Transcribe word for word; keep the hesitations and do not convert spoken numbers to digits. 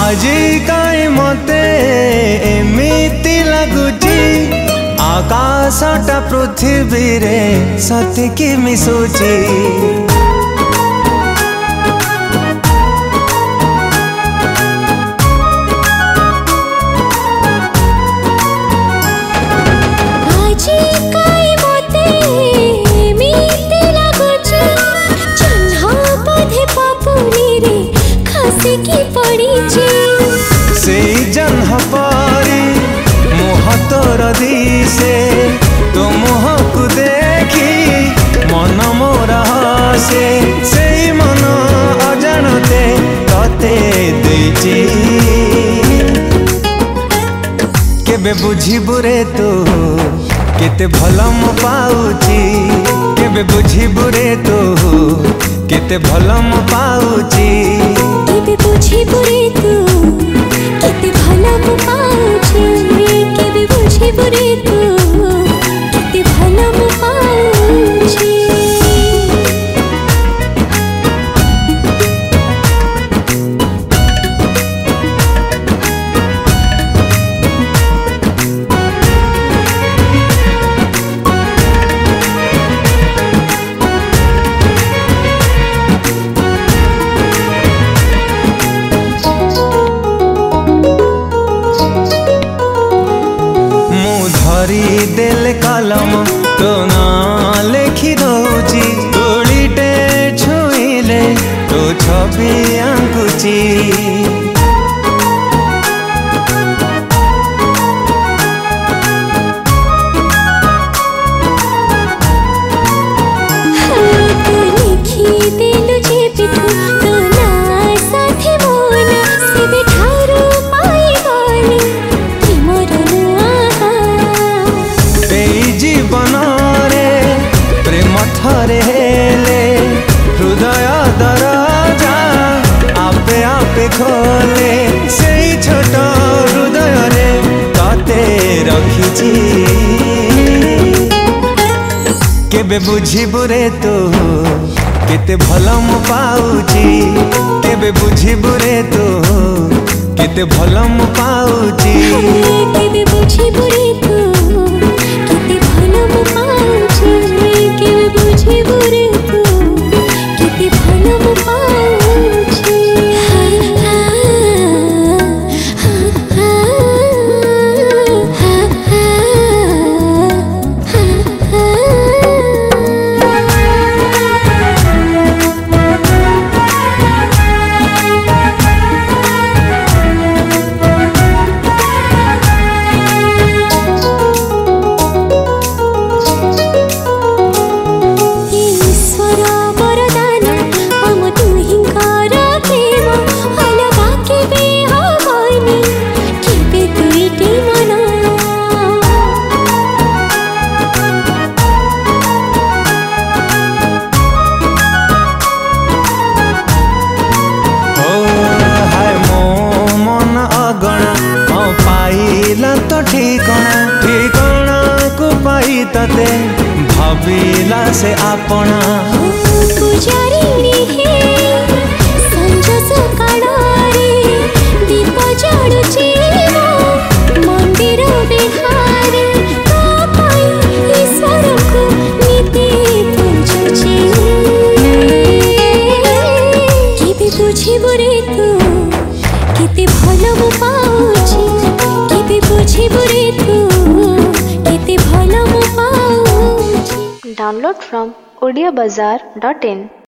आजी काई मते एमिति लगुची आकाशटा पृथ्वी रे सतिकी मिशुची। से जन्ह पारी मोह तोर दिसे तो मोह को देखी मन मोर हसे से मन अजानते तते देची। केबे बुझिबु रे तू केते भल मु पाउची, केबे बुझिबु रे तू केते भल मु पाउची। केबे बुझिबु रे तू केते भल मु पाउची, केबे बुझिबु रे तू केते भल मु पाउची। धरी देले कलम तो ना लिखि दौची, तुड़ीटे छुईले तो छवि आंकुची। थरे हेले हृदय दरजा आपे आपे खोले, से छोट हृदय रे तते रखिची। केबे बुझिबु रे तू केते भल मु पाउची, केबे बुझिबु रे तू केते भल मु पाउची। केबे बुझिबु रे तू केते भल मु पाउची, केबे बुझिबु रे तू केते भल मु पाउची। तो ठिकाना ठिकाना को पाई तते भाविला से आपना। पुजारी हे संज सकाळरे दीप जळुची मंदिर बिहारी तो पाई ईश्वर को नीति पूजुची। केबे बुझिबु रे तू केते भल मु पाउची, केबे बुझिबु रे तू केते भल मु पाउची। Download from odia bazaar dot in।